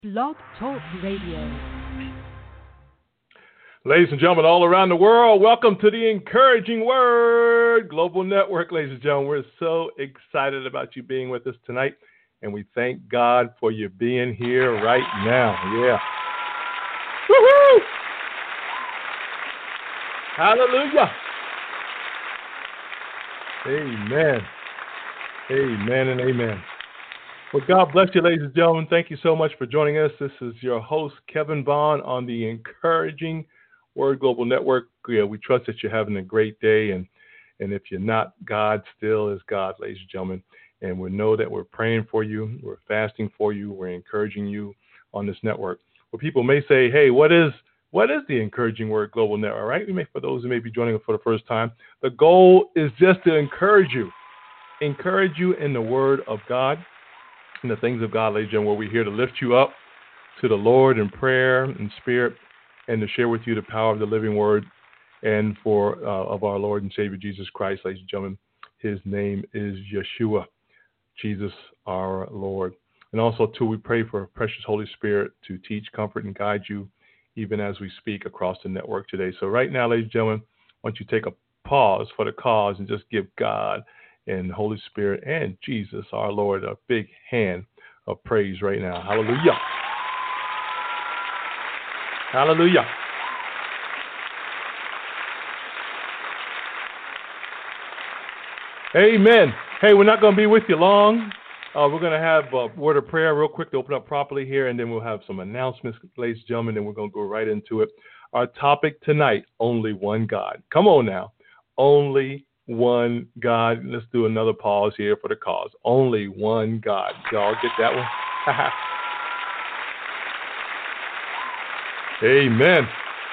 Blog Talk Radio. Ladies and gentlemen all around the world, welcome to the Encouraging Word Global Network. Ladies and gentlemen, we're so excited about you being with us tonight, and we thank God for you being here right now. Yeah. Woohoo! Hallelujah. Amen. Amen and amen. Well, God bless you, ladies and gentlemen. Thank you so much for joining us. This is your host, Kevin Vaughn, on the Encouraging Word Global Network. Yeah, we trust that you're having a great day, and if you're not, God still is God, ladies and gentlemen. And we know that we're praying for you, we're fasting for you, we're encouraging you on this network. Well, people may say, hey, what is the Encouraging Word Global Network, right? For those who may be joining us for the first time, the goal is just to encourage you in the Word of God, and the things of God, ladies and gentlemen, where we're here to lift you up to the Lord in prayer and spirit, and to share with you the power of the living Word and of our Lord and Savior Jesus Christ, ladies and gentlemen. His name is Yeshua, Jesus our Lord. And also, too, we pray for precious Holy Spirit to teach, comfort, and guide you even as we speak across the network today. So right now, ladies and gentlemen, I want you to take a pause for the cause and just give God and Holy Spirit and Jesus our Lord a big hand of praise right now. Hallelujah. Hallelujah. Amen. Hey, we're not going to be with you long. We're going to have a word of prayer real quick to open up properly here, and then we'll have some announcements, ladies and gentlemen, and we're going to go right into it. Our topic tonight, only one God. Come on now. Only one God. Let's do another pause here for the cause. Only one God. Y'all get that one? Amen.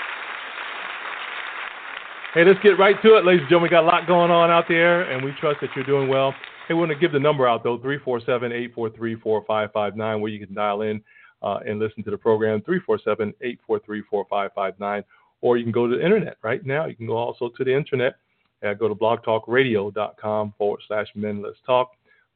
Hey, let's get right to it, ladies and gentlemen. We got a lot going on out there, and we trust that you're doing well. Hey, we want to give the number out, though, 347-843-4559, where you can dial in and listen to the program, 347-843-4559, or you can go to the internet right now. You can go also to the internet. Go to blogtalkradio.com/Men Let's Talk,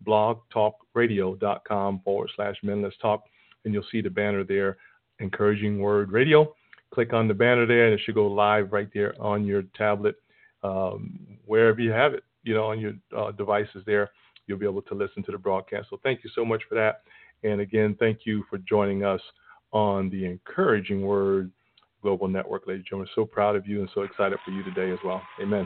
blogtalkradio.com/Men Let's Talk, and you'll see the banner there, Encouraging Word Radio. Click on the banner there, and it should go live right there on your tablet, wherever you have it, on your devices there. You'll be able to listen to the broadcast. So thank you so much for that. And again, thank you for joining us on the Encouraging Word Global Network, ladies and gentlemen. So proud of you and so excited for you today as well. Amen.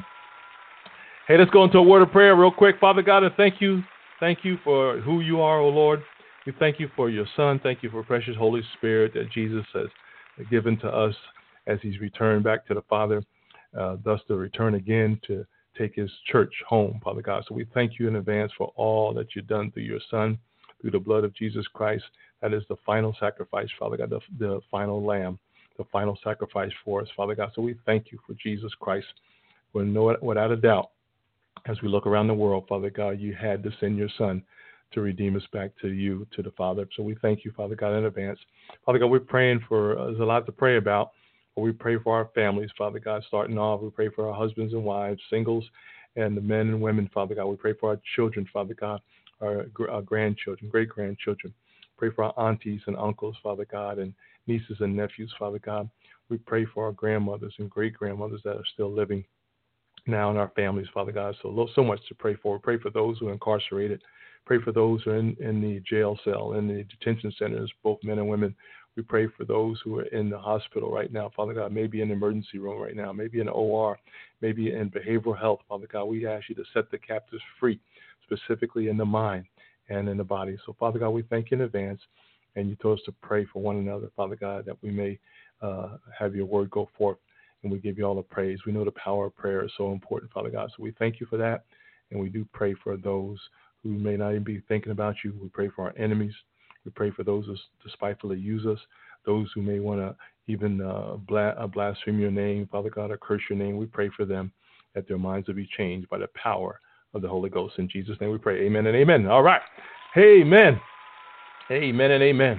Hey, let's go into a word of prayer real quick. Father God, and thank you. Thank you for who you are, O Lord. We thank you for your Son. Thank you for precious Holy Spirit that Jesus has given to us as he's returned back to the Father, thus to return again to take his church home, Father God. So we thank you in advance for all that you've done through your Son, through the blood of Jesus Christ. That is the final sacrifice, Father God, the final lamb, the final sacrifice for us, Father God. So we thank you for Jesus Christ. Without a doubt, as we look around the world, Father God, you had to send your Son to redeem us back to you, to the Father. So we thank you, Father God, in advance. Father God, we're praying there's a lot to pray about, but we pray for our families, Father God, starting off. We pray for our husbands and wives, singles, and the men and women, Father God. We pray for our children, Father God, our grandchildren, great-grandchildren. Pray for our aunties and uncles, Father God, and nieces and nephews, Father God. We pray for our grandmothers and great-grandmothers that are still living now in our families, Father God. So much to pray for. We pray for those who are incarcerated. Pray for those who are in the jail cell, in the detention centers, both men and women. We pray for those who are in the hospital right now, Father God, maybe in the emergency room right now, maybe in the OR, maybe in behavioral health, Father God. We ask you to set the captives free, specifically in the mind and in the body. So, Father God, we thank you in advance, and you told us to pray for one another, Father God, that we may have your word go forth, and we give you all the praise. We know the power of prayer is so important, Father God. So we thank you for that, and we do pray for those who may not even be thinking about you. We pray for our enemies. We pray for those who despitefully use us, those who may want to even blaspheme your name, Father God, or curse your name. We pray for them, that their minds will be changed by the power of the Holy Ghost. In Jesus' name we pray. Amen and amen. All right. Amen. Amen and amen.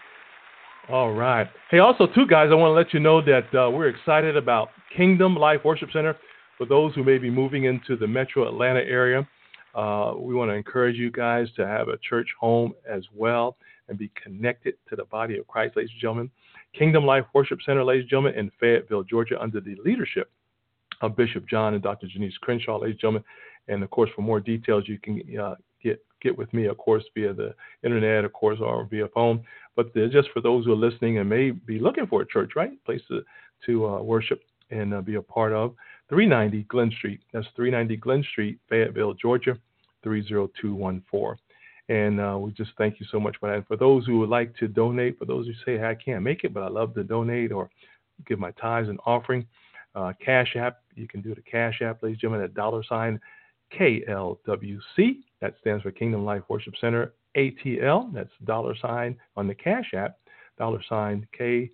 All right. Hey, also, too, guys, I want to let you know that we're excited about Kingdom Life Worship Center for those who may be moving into the metro Atlanta area. We want to encourage you guys to have a church home as well and be connected to the body of Christ, ladies and gentlemen. Kingdom Life Worship Center, ladies and gentlemen, in Fayetteville, Georgia, under the leadership of Bishop John and Dr. Janice Crenshaw, ladies and gentlemen. And, of course, for more details, you can get with me, of course, via the internet, of course, or via phone. But just for those who are listening and may be looking for a church, right, place to worship and be a part of, 390 Glen Street. That's 390 Glen Street, Fayetteville, Georgia, 30214. And we just thank you so much for that. And for those who would like to donate, for those who say, hey, I can't make it, but I love to donate or give my tithes and offering, Cash App, you can do the Cash App, ladies and gentlemen, at $KLWC. That stands for Kingdom Life Worship Center, ATL. That's $ on the Cash App, $KLWC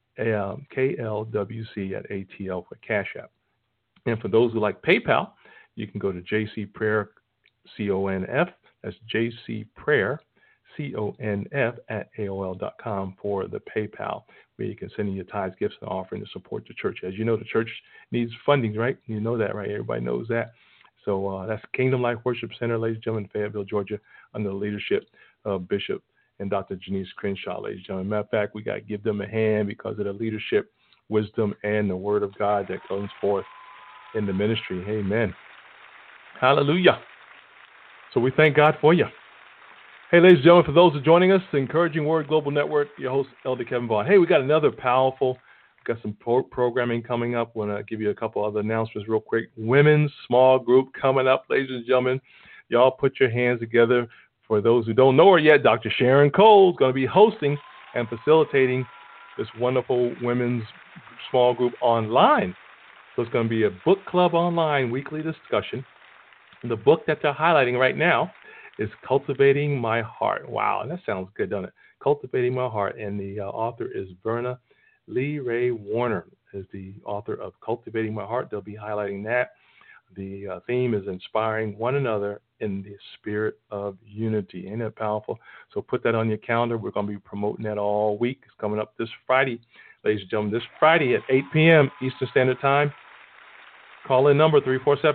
at ATL for Cash App. And for those who like PayPal, you can go to JC Prayer, CONF. That's JC Prayer, CONF at AOL.com for the PayPal, where you can send in your tithes, gifts, and offering to support the church. As you know, the church needs funding, right? You know that, right? Everybody knows that. So that's Kingdom Life Worship Center, ladies and gentlemen, Fayetteville, Georgia, under the leadership of Bishop and Dr. Janice Crenshaw, ladies and gentlemen. Matter of fact, we got to give them a hand because of the leadership, wisdom, and the word of God that comes forth in the ministry. Amen. Hallelujah. So we thank God for you. Hey, ladies and gentlemen, for those who are joining us, the Encouraging Word Global Network, your host, Elder Kevin Vaughn. Hey, we got another powerful, got some programming coming up. I want to give you a couple other announcements real quick. Women's small group coming up, ladies and gentlemen. Y'all put your hands together. For those who don't know her yet, Dr. Sharon Cole is going to be hosting and facilitating this wonderful women's small group online. So it's going to be a book club online weekly discussion. And the book that they're highlighting right now is Cultivating My Heart. Wow, that sounds good, doesn't it? Cultivating My Heart. And the author is Verna Lee Ray Warner, is the author of Cultivating My Heart. They'll be highlighting that. The theme is inspiring one another in the spirit of unity. Ain't that powerful? So put that on your calendar. We're going to be promoting that all week. It's coming up this Friday, ladies and gentlemen. This Friday at 8 p.m. Eastern Standard Time. Call in number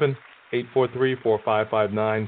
347-843-4559.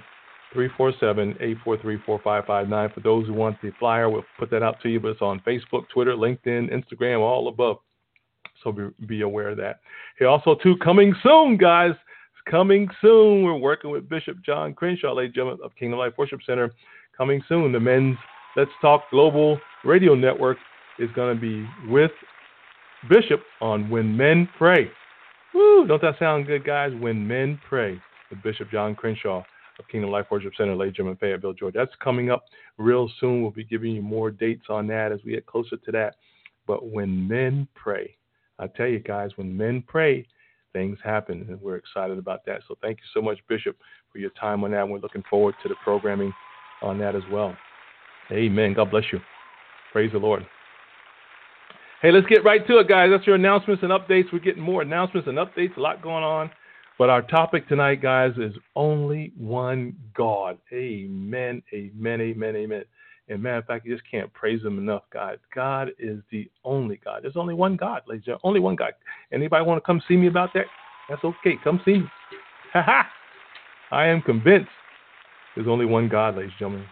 347-843-4559. For those who want the flyer, we'll put that out to you, but it's on Facebook, Twitter, LinkedIn, Instagram, all above. So be aware of that. Hey, also, too, coming soon, guys. It's coming soon. We're working with Bishop John Crenshaw, ladies and gentlemen, of Kingdom Life Worship Center. Coming soon, the Men's Let's Talk Global Radio Network is going to be with Bishop on When Men Pray. Woo! Don't that sound good, guys? When Men Pray with Bishop John Crenshaw of Kingdom Life Worship Center, ladies and gentlemen, Fayetteville, Georgia. That's coming up real soon. We'll be giving you more dates on that as we get closer to that. But when men pray, I tell you guys, when men pray, things happen, and we're excited about that. So thank you so much, Bishop, for your time on that. We're looking forward to the programming on that as well. Amen. God bless you. Praise the Lord. Hey, let's get right to it, guys. That's your announcements and updates. We're getting more announcements and updates, a lot going on. But our topic tonight, guys, is only one God. Amen, amen, amen, amen. And matter of fact, you just can't praise him enough, guys. God is the only God. There's only one God, ladies and gentlemen. Only one God. Anybody want to come see me about that? That's okay. Come see me. Ha-ha. I am convinced there's only one God, ladies and gentlemen.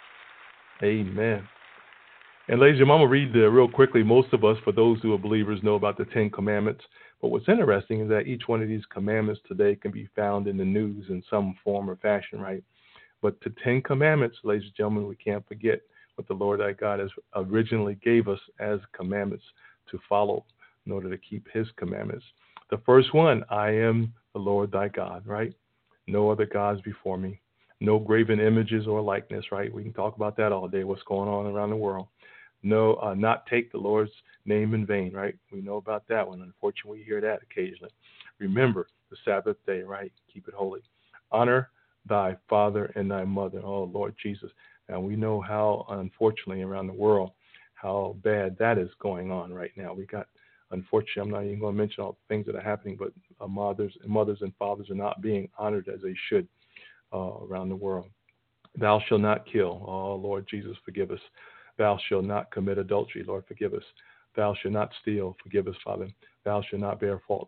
Amen. And ladies and gentlemen, I'm going to read real quickly. Most of us, for those who are believers, know about the 10 Commandments. But what's interesting is that each one of these commandments today can be found in the news in some form or fashion, right? But the 10 Commandments, ladies and gentlemen, we can't forget what the Lord our God has originally gave us as commandments to follow in order to keep his commandments. The first one, I am the Lord thy God, right? No other gods before me. No graven images or likeness, right? We can talk about that all day, what's going on around the world. No, not take the Lord's name in vain, right? We know about that one. Unfortunately, we hear that occasionally. Remember the Sabbath day, right? Keep it holy. Honor thy father and thy mother, oh Lord Jesus. And we know how, unfortunately, around the world, how bad that is going on right now. We got, unfortunately, I'm not even going to mention all the things that are happening, but mothers and fathers are not being honored as they should around the world. Thou shalt not kill, oh Lord Jesus, forgive us. Thou shalt not commit adultery, Lord, forgive us. Thou shalt not steal, forgive us, Father. Thou shalt not bear false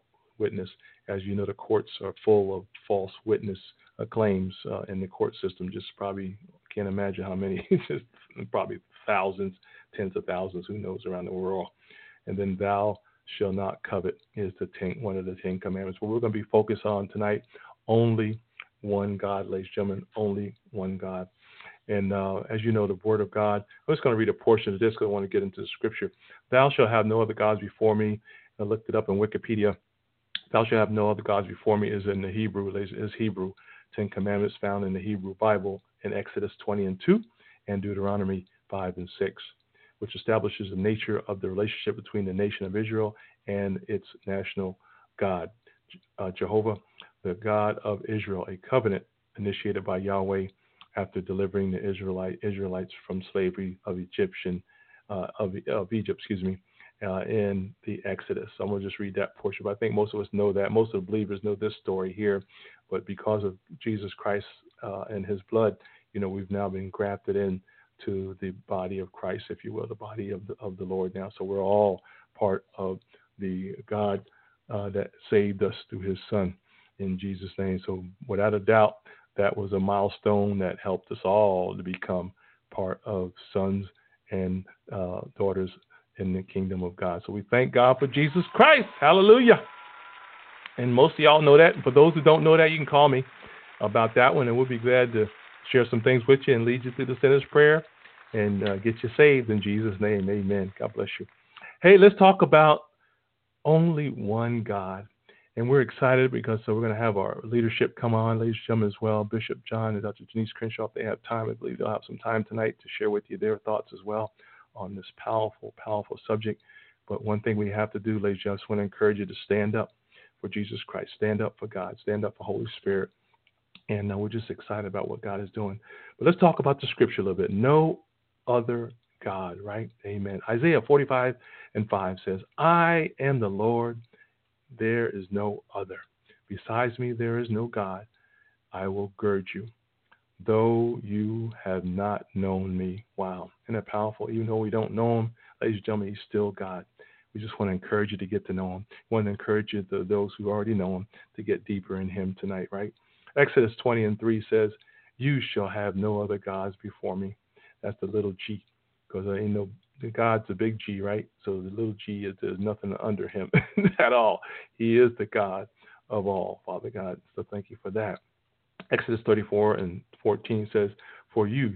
witness. As you know, the courts are full of false witness claims in the court system. Just probably can't imagine how many, just probably thousands, tens of thousands, who knows, around the world. And then thou shall not covet is one of the 10 commandments. But we're going to be focused on tonight only one God, ladies and gentlemen, only one God. And as you know, the word of God, I'm just going to read a portion of this because I want to get into the scripture. Thou shalt have no other gods before me. I looked it up in Wikipedia. Thou shalt have no other gods before me is in the Hebrew, is Hebrew. 10 commandments found in the Hebrew Bible in Exodus 20:2 and Deuteronomy 5:6, which establishes the nature of the relationship between the nation of Israel and its national God, Jehovah, the God of Israel, a covenant initiated by Yahweh after delivering the Israelites from slavery of Egypt, in the Exodus. So I'm going to just read that portion. But I think most of us know that. Most of the believers know this story here. But because of Jesus Christ and his blood, we've now been grafted in to the body of Christ, if you will, the body of the Lord now. So we're all part of the God that saved us through his son in Jesus' name. So without a doubt, that was a milestone that helped us all to become part of sons and daughters in the kingdom of God. So we thank God for Jesus Christ. Hallelujah. And most of y'all know that. For those who don't know that, you can call me about that one, and we'll be glad to share some things with you and lead you through the sinner's prayer and get you saved in Jesus' name. Amen. God bless you. Hey, let's talk about only one God. And we're excited because we're going to have our leadership come on, ladies and gentlemen, as well. Bishop John and Dr. Denise Crenshaw, if they have time, I believe they'll have some time tonight to share with you their thoughts as well on this powerful, powerful subject. But one thing we have to do, ladies and gentlemen, I just want to encourage you to stand up for Jesus Christ, stand up for God, stand up for Holy Spirit. And we're just excited about what God is doing. But let's talk about the scripture a little bit. No other God, right? Amen. Isaiah 45:5 says, I am the Lord, there is no other. Besides me, there is no God. I will gird you, though you have not known me. Wow. Isn't that powerful? Even though we don't know him, ladies and gentlemen, he's still God. We just want to encourage you to get to know him. We want to encourage you, those who already know him, to get deeper in him tonight, right? Exodus 20:3 says, you shall have no other gods before me. That's the little g, because the God's a big G, right? So the little g there's nothing under him at all. He is the God of all, Father God. So thank you for that. Exodus 34:14 says, For you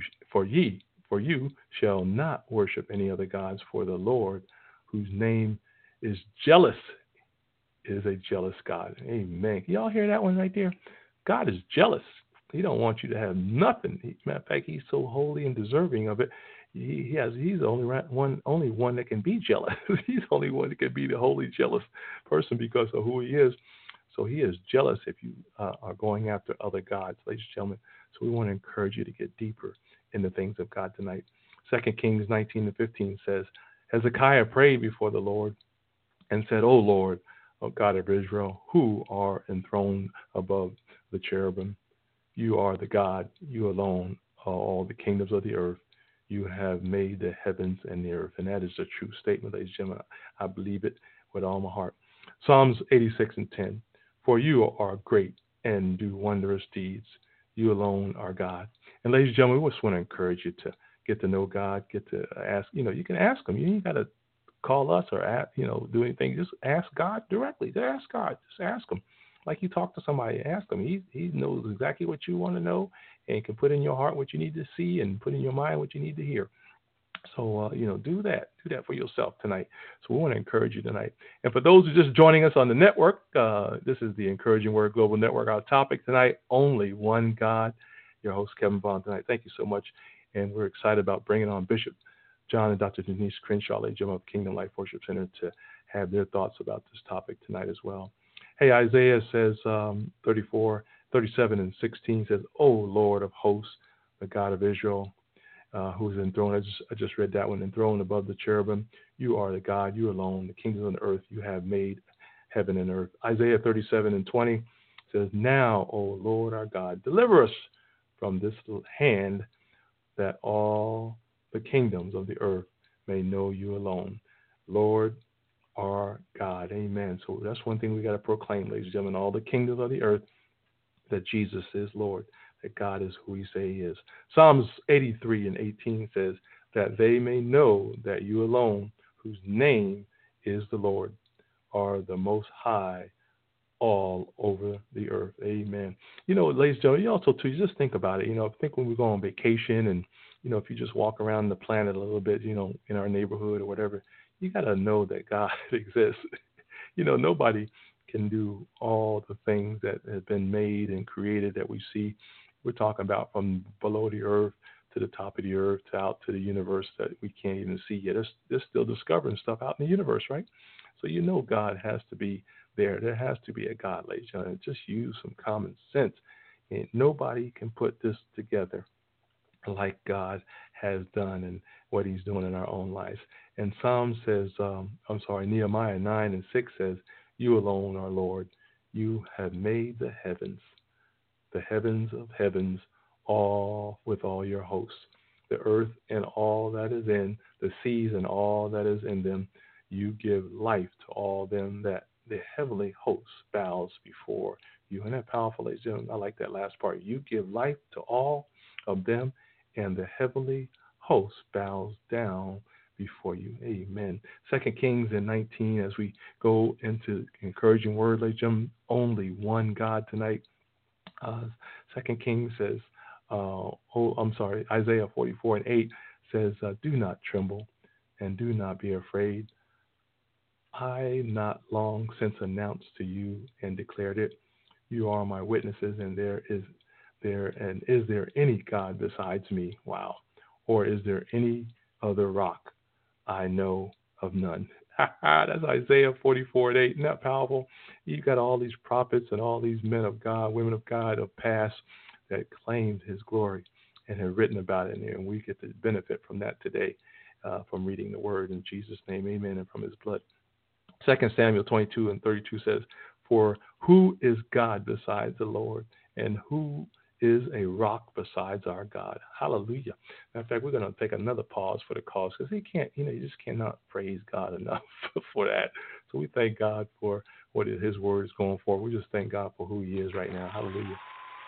shall not worship any other gods, for the Lord, whose name is jealous, is a jealous God. Amen. Can y'all hear that one right there? God is jealous. He don't want you to have nothing. Matter of fact, he's so holy and deserving of it. He's the only one that can be jealous. He's the only one that can be the holy, jealous person because of who he is. So he is jealous if you are going after other gods, ladies and gentlemen. So we want to encourage you to get deeper in the things of God tonight. 2 Kings 19:15 says, Hezekiah prayed before the Lord and said, O Lord, O God of Israel, who are enthroned above the cherubim, you are the God, you alone are all the kingdoms of the earth. You have made the heavens and the earth. And that is a true statement, ladies and gentlemen. I believe it with all my heart. Psalms 86:10. For you are great and do wondrous deeds. You alone are God. And ladies and gentlemen, we just want to encourage you to get to know God, get to ask. You can ask him. You ain't got to call us or ask, do anything. Just ask God directly. Just ask God. Just ask him. Like you talk to somebody, ask him. He knows exactly what you want to know and can put in your heart what you need to see and put in your mind what you need to hear. So, do that. Do that for yourself tonight. So we want to encourage you tonight. And for those who are just joining us on the network, this is the Encouraging Word Global Network. Our topic tonight, only one God. Your host, Kevin Vaughn, tonight. Thank you so much. And we're excited about bringing on Bishop John and Dr. Denise Crenshaw, ladies and gentlemen, of Kingdom Life Worship Center, to have their thoughts about this topic tonight as well. Hey, Isaiah says 37:16 says, O Lord of hosts, the God of Israel, who is enthroned. I just read that one. Enthroned above the cherubim. You are the God, you alone, the kingdoms of the earth. You have made heaven and earth. Isaiah 37:20 says, Now, O Lord our God, deliver us from this hand, that all the kingdoms of the earth may know you alone. Lord, our God. Amen. So that's one thing we got to proclaim, ladies and gentlemen, all the kingdoms of the earth, that Jesus is Lord, that God is who he say he is. Psalms 83 and 18 says, that they may know that you alone, whose name is the Lord, are the most high all over the earth. Amen. Ladies and gentlemen, you also, too, you just think about it. Think when we go on vacation and, if you just walk around the planet a little bit, in our neighborhood or whatever, you got to know that God exists. Nobody can do all the things that have been made and created that we see. We're talking about from below the earth to the top of the earth to out to the universe that we can't even see yet. They're still discovering stuff out in the universe, right? So God has to be there. There has to be a God, ladies and gentlemen. Just use some common sense. And nobody can put this together like God has done and what he's doing in our own lives. And Nehemiah 9 and 6 says, you alone are Lord. You have made the heavens of heavens, all with all your hosts, the earth and all that is in, the seas and all that is in them. You give life to all them that the heavenly host bows before you. Isn't that powerful, ladies and gentlemen? I like that last part. You give life to all of them, and the heavenly host bows down before you. Amen. 2 Kings 19, as we go into encouraging word, ladies and gentlemen, only one God tonight. 2 Kings says, Isaiah 44 and 8 says, do not tremble and do not be afraid. I not long since announced to you and declared it. You are my witnesses, and is there any God besides me? Wow. Or is there any other rock? I know of none. That's Isaiah 44 and 8. Isn't that powerful? You've got all these prophets and all these men of God, women of God of past that claimed his glory and have written about it. And we get to benefit from that today, from reading the word in Jesus' name. Amen. And from his blood. 2 Samuel 22 and 32 says, for who is God besides the Lord, and who is a rock besides our God? Hallelujah. Matter of fact, we're going to take another pause for the cause, because you just cannot praise God enough for that. So we thank God for what his word is going for. We just thank God for who he is right now. Hallelujah.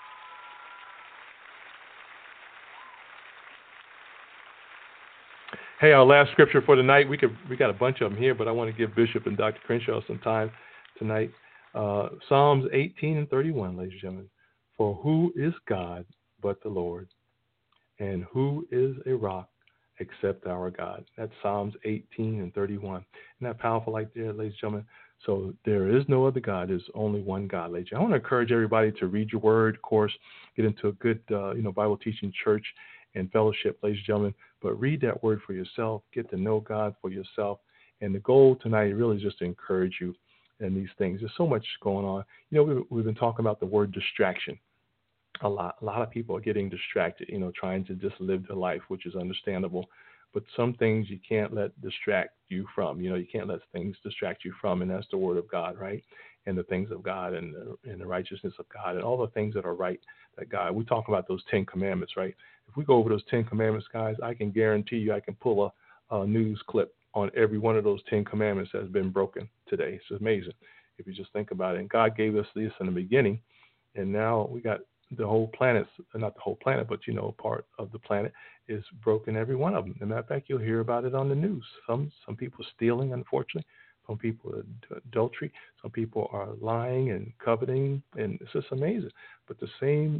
Hey, our last scripture for tonight, we got a bunch of them here, but I want to give Bishop and Dr. Crenshaw some time tonight. Psalms 18 and 31, ladies and gentlemen. For who is God but the Lord? And who is a rock except our God? That's Psalms 18 and 31. Isn't that powerful right there, ladies and gentlemen? So there is no other God. There's only one God, ladies and gentlemen. I want to encourage everybody to read your word, of course, get into a good Bible teaching church and fellowship, ladies and gentlemen. But read that word for yourself. Get to know God for yourself. And the goal tonight really is just to encourage you in these things. There's so much going on. We've been talking about the word distraction. A lot of people are getting distracted, trying to just live their life, which is understandable. But some things you can't let distract you from. You can't let things distract you from, and that's the word of God, right? And the things of God and the righteousness of God and all the things that are right that God. We talk about those 10 commandments, right? If we go over those 10 commandments, guys, I can guarantee you I can pull a news clip on every one of those 10 commandments that has been broken today. It's amazing if you just think about it. And God gave us this in the beginning, and now we got the whole planet, not the whole planet, but, part of the planet is broken, every one of them. As a matter of fact, you'll hear about it on the news. Some people stealing, unfortunately. Some people are adultery. Some people are lying and coveting, and it's just amazing. But the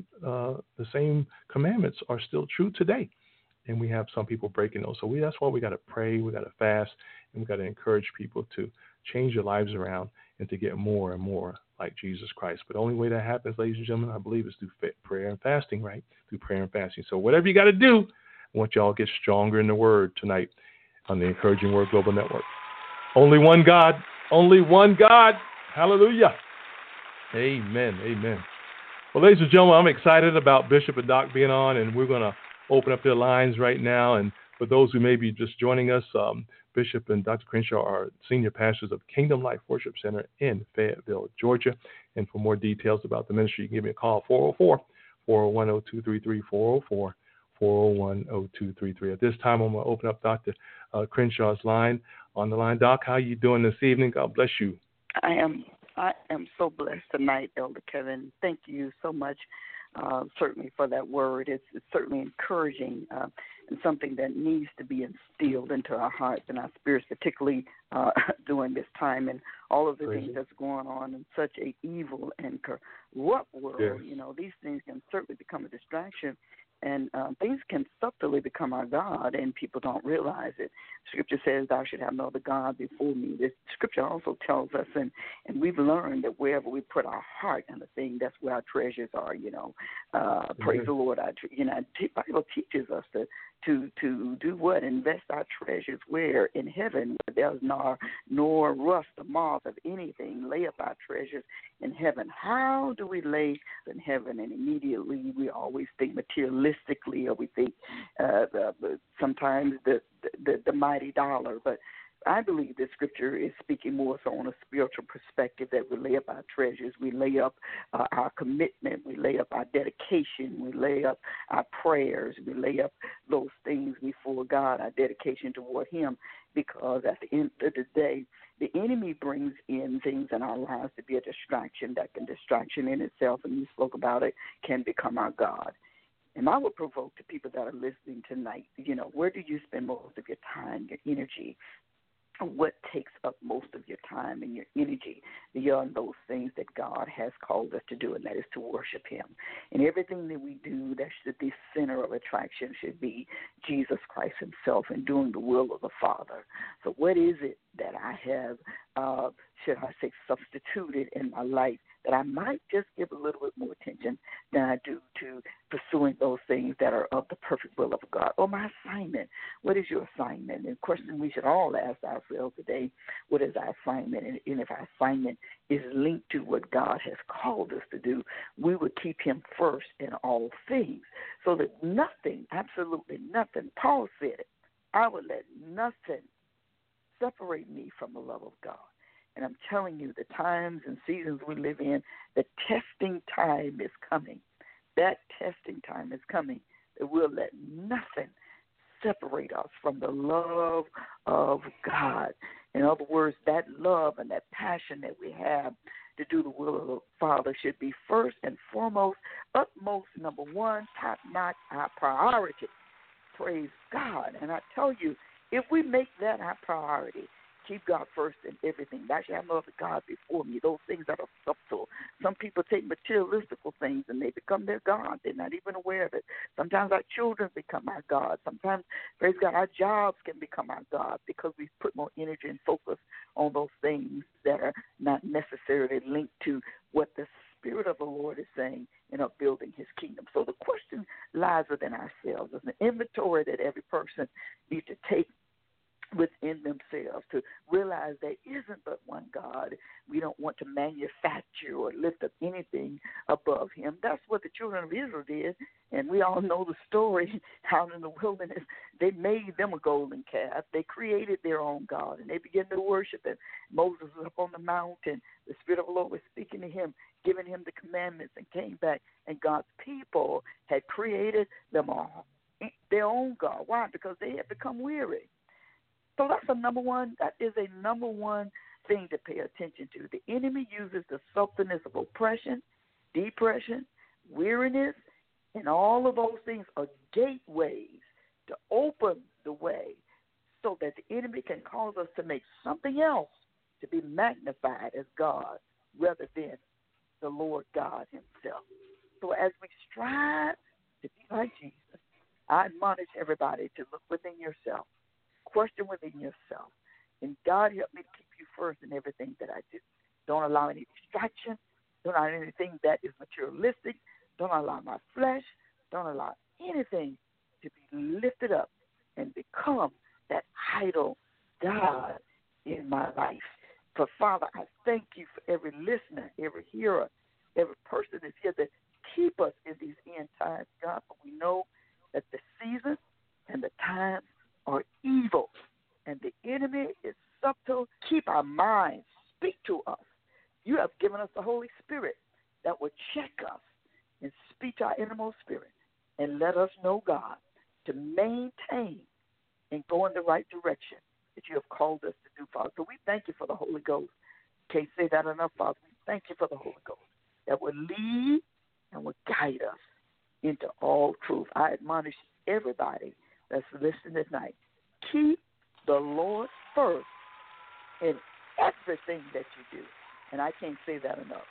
same commandments are still true today, and we have some people breaking those. So that's why we got to pray, we got to fast, and we got to encourage people to change their lives around and to get more and more like Jesus Christ. But the only way that happens, ladies and gentlemen, I believe, is through prayer and fasting, right? Through prayer and fasting. So whatever you got to do, I want y'all to get stronger in the word tonight on the Encouraging Word Global Network. Only one God. Only one God. Hallelujah. Amen. Amen. Well, ladies and gentlemen, I'm excited about Bishop and Doc being on, and we're going to open up their lines right now. And for those who may be just joining us, Bishop and Dr. Crenshaw are senior pastors of Kingdom Life Worship Center in Fayetteville, Georgia. And for more details about the ministry, you can give me a call, 404-401-0233, 404-401-0233. At this time, I'm going to open up Dr. Crenshaw's line. on the line. Doc, how you doing this evening? God bless you. I am so blessed tonight, Elder Kevin. Thank you so much, certainly for that word. It's certainly encouraging and something that needs to be instilled into our hearts and our spirits, particularly during this time and all of the things that's going on in such a evil and corrupt world. Yes. You know, these things can certainly become a distraction. And things can subtly become our God, and people don't realize it. Scripture says, thou should have no other God before me. The Scripture also tells us, and we've learned that wherever we put our heart and the thing, that's where our treasures are, you know. Praise the Lord. The Bible teaches us to do what? Invest our treasures where? In heaven, where there's nor rust or moth of anything. Lay up our treasures in heaven. How do we lay in heaven? And immediately we always think materialistically, or we think sometimes the mighty dollar. But I believe that Scripture is speaking more so on a spiritual perspective, that we lay up our treasures, we lay up our commitment, we lay up our dedication, we lay up our prayers, we lay up those things before God, our dedication toward Him, because at the end of the day, the enemy brings in things in our lives to be a distraction. Distraction in itself, and you spoke about it, can become our God. And I would provoke the people that are listening tonight, you know, where do you spend most of your time, your energy? What takes up most of your time and your energy beyond those things that God has called us to do, and that is to worship Him. And everything that we do, that should be center of attraction, should be Jesus Christ Himself and doing the will of the Father. So what is it that I have, substituted in my life that I might just give a little bit more attention than I do to pursuing those things that are of the perfect will of God? Or my assignment. What is your assignment? And the question we should all ask ourselves today, what is our assignment? And if our assignment is linked to what God has called us to do, we would keep Him first in all things. So that nothing, absolutely nothing, Paul said it, I would let nothing separate me from the love of God. And I'm telling you, the times and seasons we live in, the testing time is coming. That testing time is coming. That we'll let nothing separate us from the love of God. In other words, that love and that passion that we have to do the will of the Father should be first and foremost, utmost, number one, top-notch, our priority. Praise God. And I tell you, if we make that our priority, keep God first in everything. That should have no other God before me. Those things that are subtle. Some people take materialistical things and they become their God. They're not even aware of it. Sometimes our children become our God. Sometimes, praise God, our jobs can become our God because we put more energy and focus on those things that are not necessarily linked to what the Spirit of the Lord is saying in upbuilding His kingdom. So the question lies within ourselves. There's an inventory that every person needs to take within themselves to realize there isn't but one God. We don't want to manufacture or lift up anything above Him. That's what the children of Israel did, and we all know the story out in the wilderness. They made them a golden calf. They created their own God, and they began to worship it. Moses was up on the mountain. The Spirit of the Lord was speaking to him, giving him the commandments, and came back, and God's people had created them all, their own God. Why? Because they had become weary. So that's that is a number one thing to pay attention to. The enemy uses the subtleness of oppression, depression, weariness, and all of those things are gateways to open the way so that the enemy can cause us to make something else to be magnified as God rather than the Lord God Himself. So as we strive to be like Jesus, I admonish everybody to look within yourself. Question within yourself. And God, help me to keep you first in everything that I do. Don't allow any distraction. Don't allow anything that is materialistic. Don't allow my flesh. Don't allow anything to be lifted up and become that idol God in my life. For Father, I thank you for every listener, every hearer, every person that's here that keep us in these end times, God. For we know that the season and the times are evil, and the enemy is subtle. Keep our minds, speak to us. You have given us the Holy Spirit that will check us and speak to our innermost spirit and let us know, God, to maintain and go in the right direction that you have called us to do, Father. So we thank you for the Holy Ghost. Can't say that enough, Father. We thank you for the Holy Ghost that will lead and will guide us into all truth. I admonish everybody that's listening tonight, keep the Lord first in everything that you do. And I can't say that enough.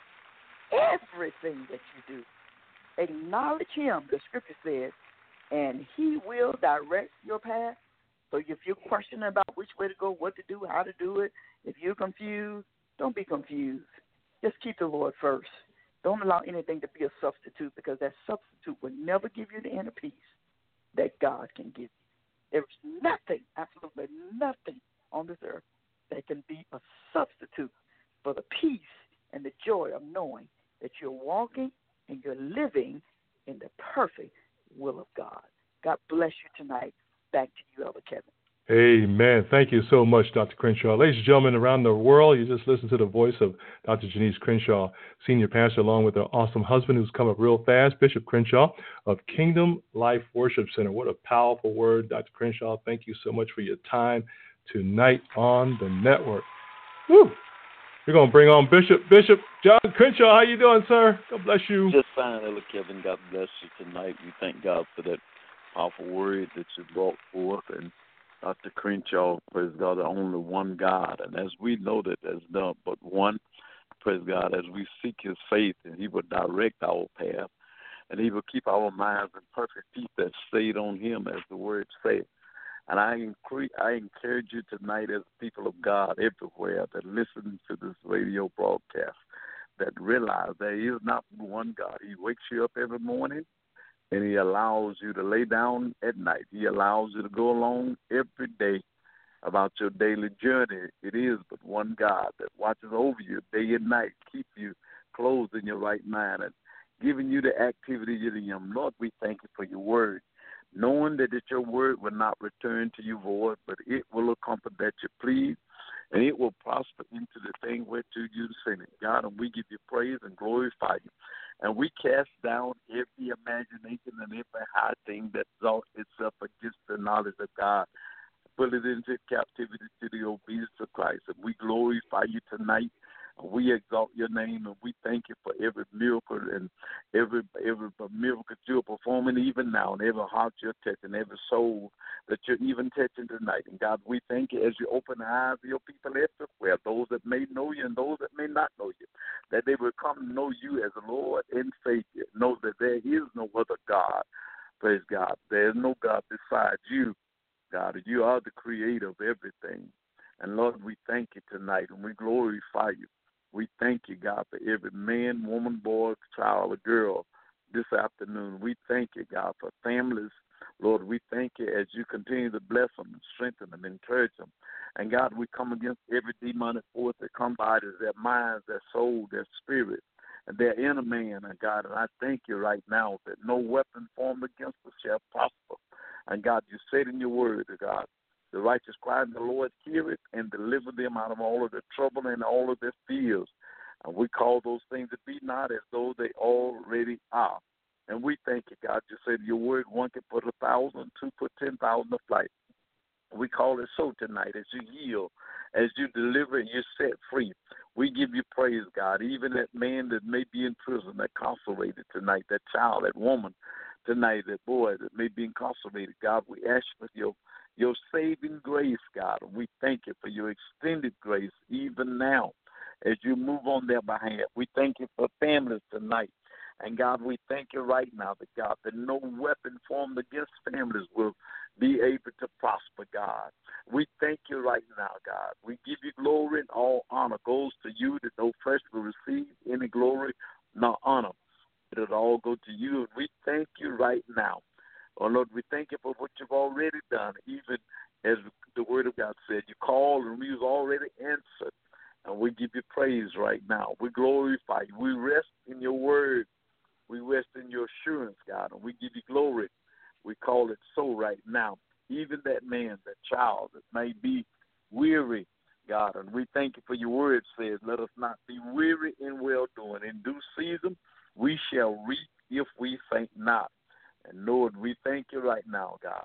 Everything that you do, acknowledge him, the scripture says, and he will direct your path. So if you're questioning about which way to go, what to do, how to do it, if you're confused, don't be confused. Just keep the Lord first. Don't allow anything to be a substitute, because that substitute will never give you the inner peace that God can give you. There's nothing, absolutely nothing on this earth that can be a substitute for the peace and the joy of knowing that you're walking and you're living in the perfect will of God. God bless you tonight. Back to you, Elder Kevin. Amen. Thank you so much, Dr. Crenshaw. Ladies and gentlemen around the world, you just listened to the voice of Dr. Janice Crenshaw, senior pastor, along with her awesome husband who's come up real fast, Bishop Crenshaw of Kingdom Life Worship Center. What a powerful word, Dr. Crenshaw. Thank you so much for your time tonight on the network. Woo! We're going to bring on Bishop John Crenshaw. How you doing, sir? God bless you. Just fine, Elder Kevin. God bless you tonight. We thank God for that powerful word that you brought forth. And Dr. Crenshaw, praise God, the only one God. And as we know that there's none but one, praise God, as we seek his faith, and he will direct our path, and he will keep our minds in perfect peace that stayed on him, as the word says. And I encourage you tonight, as people of God everywhere that listen to this radio broadcast, that realize there is not one God. He wakes you up every morning, and he allows you to lay down at night. He allows you to go along every day about your daily journey. It is but one God that watches over you day and night, keep you clothed in your right mind, and giving you the activity of him. Lord, we thank you for your word, knowing that your word will not return to you void, but it will accomplish that you please, and it will prosper into the thing whereto you send it. God, and we give you praise and glorify you. And we cast down every imagination and every high thing that exalts itself against the knowledge of God. Put it into captivity to the obedience of Christ. And we glorify you tonight. And we exalt your name, and we thank you for every miracle and every miracle you're performing even now, and every heart you're touching, every soul that you're even touching tonight. And God, we thank you as you open the eyes of your people everywhere, those that may know you and those that may not know you, that they will come to know you as Lord and Savior. Know that there is no other God. Praise God. There is no God besides you, God. You are the creator of everything. And Lord, we thank you tonight, and we glorify you. We thank you, God, for every man, woman, boy, child, or girl this afternoon. We thank you, God, for families. Lord, we thank you as you continue to bless them and strengthen them, encourage them. And, God, we come against every demonic force that comes by their minds, their soul, their spirit, and their inner man. And, God, and I thank you right now that no weapon formed against us shall prosper. And, God, you said in your word, God, the righteous cry, and the Lord hear it and deliver them out of all of their trouble and all of their fears. And we call those things to be not as though they already are. And we thank you, God. You said your word, one can put 1,000, two put 10,000 to flight. We call it so tonight as you heal, as you deliver, and you set free. We give you praise, God. Even that man that may be in prison, that incarcerated tonight, that child, that woman tonight, that boy that may be incarcerated, God, we ask for your saving grace, God. And we thank you for your extended grace even now as you move on their behalf. We thank you for families tonight. And, God, we thank you right now that, God, that no weapon formed against families will be able to prosper, God. We thank you right now, God. We give you glory, and all honor goes to you, that no flesh will receive any glory nor honor. It'll all go to you, and we thank you right now. Oh, Lord, we thank you for what you've already done, even as the word of God said. You called, and we've already answered. And we give you praise right now. We glorify you. We rest in your word. We rest in your assurance, God, and we give you glory. We call it so right now. Even that man, that child that may be weary, God, and we thank you for your word says, let us not be weary in well-doing. In due season, we shall reap if we faint not. And Lord, we thank you right now, God.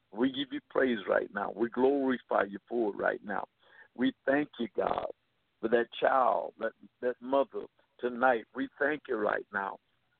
We give you praise right now. We glorify you for it right now. We thank you, God, for that child, that mother tonight. We thank you right now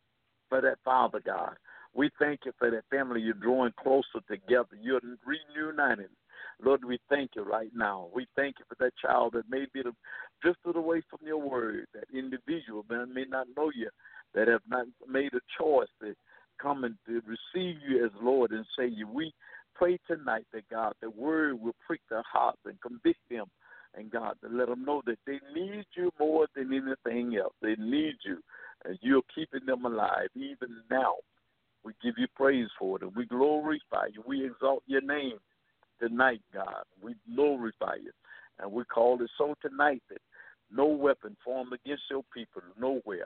for that father, God. We thank you for that family you're drawing closer together. You're reuniting. Lord, we thank you right now. We thank you for that child that may be drifted away from your word, that individual that may not know you, that have not made a choice to come and to receive you as Lord and Savior. We pray tonight that, God, the word will prick their hearts and convict them, and, God, to let them know that they need you more than anything else. They need you, and you're keeping them alive even now. We give you praise for it, and we glorify you. We exalt your name tonight, God. We glorify you, and we call it so tonight that no weapon formed against your people, nowhere.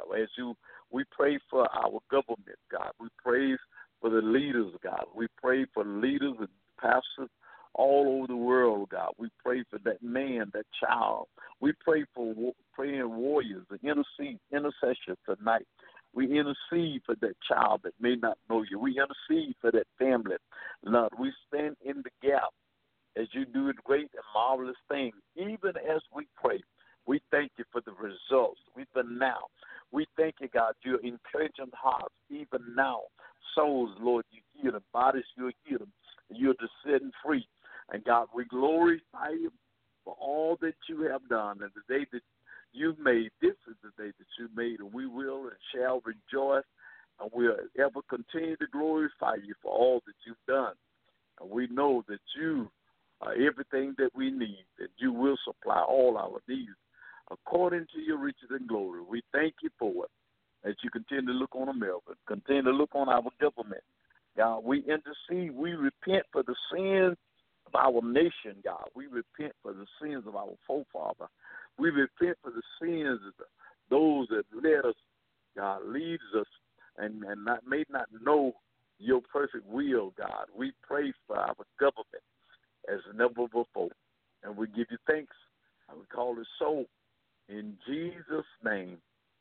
We pray for our government, God. We pray for the leaders, God. We pray for leaders and pastors all over the world, God. We pray for that man, that child. We pray for praying warriors, the intercessors tonight. We intercede for that child that may not know you. We intercede for that family. Lord, we stand in the gap as you do great and marvelous things. Even as we pray, we thank you for the results. Even now, we thank you, God, you're encouraging hearts. Even now, souls, Lord, you heal them. Bodies, you heal them. You're just setting free. And, God, we glorify you for all that you have done. And the day that you've made, this is the day that you made, and we will and shall rejoice, and we'll ever continue to glorify you for all that you've done. And we know that you are everything that we need, that you will supply all our needs according to your riches and glory. We thank you for it, as you continue to look on America, continue to look on our government. God, we intercede, we repent for the sins of our nation, God. We repent for the sins of our forefathers. We repent for the sins of those that led us, God, leads us, and may not know your perfect will, God. We pray for our government as never before. And we give you thanks, and we call it so. In Jesus' name,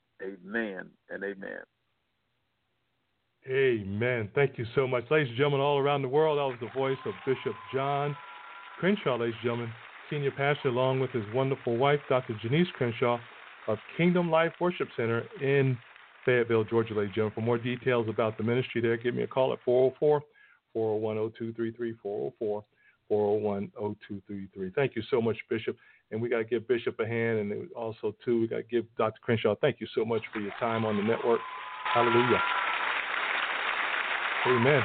amen and amen. Amen. Thank you so much. Ladies and gentlemen, all around the world, that was the voice of Bishop John Crenshaw, ladies and gentlemen, senior pastor, along with his wonderful wife, Dr. Janice Crenshaw of Kingdom Life Worship Center in Fayetteville, Georgia, ladies and gentlemen. For more details about the ministry there, give me a call at 404-401-0233, 404-401-0233. Thank you so much, Bishop. And we got to give Bishop a hand, and also, too, we got to give Dr. Crenshaw, thank you so much for your time on the network. Hallelujah. Amen.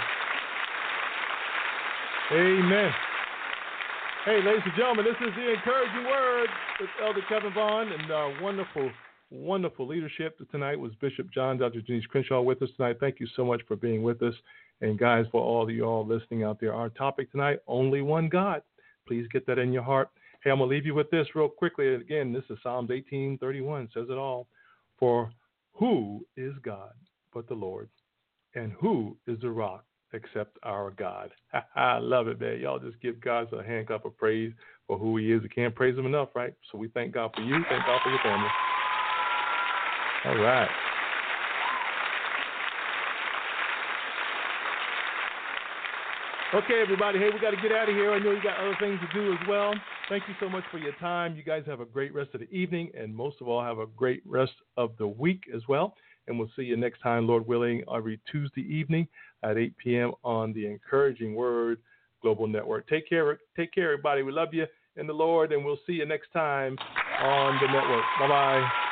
Amen. Hey, ladies and gentlemen, this is the Encouraging Word with Elder Kevin Vaughn, and our wonderful leadership tonight was Bishop John, Dr. Janice Crenshaw with us tonight. Thank you so much for being with us. And guys, for all of you all listening out there, our topic tonight, only one God. Please get that in your heart. Hey, I'm going to leave you with this real quickly. Again, this is Psalms 18:31, says it all. For who is God but the Lord? And who is the rock except our God? I love it, man. Y'all just give God a hand clap of praise for who he is. We can't praise him enough, right? So we thank God for you. Thank God for your family. All right. Okay, everybody. Hey, we got to get out of here. I know you got other things to do as well. Thank you so much for your time. You guys have a great rest of the evening, and most of all, have a great rest of the week as well. And we'll see you next time, Lord willing, every Tuesday evening at 8 p.m. on the Encouraging Word Global Network. Take care, everybody. We love you in the Lord, and we'll see you next time on the network. Bye-bye.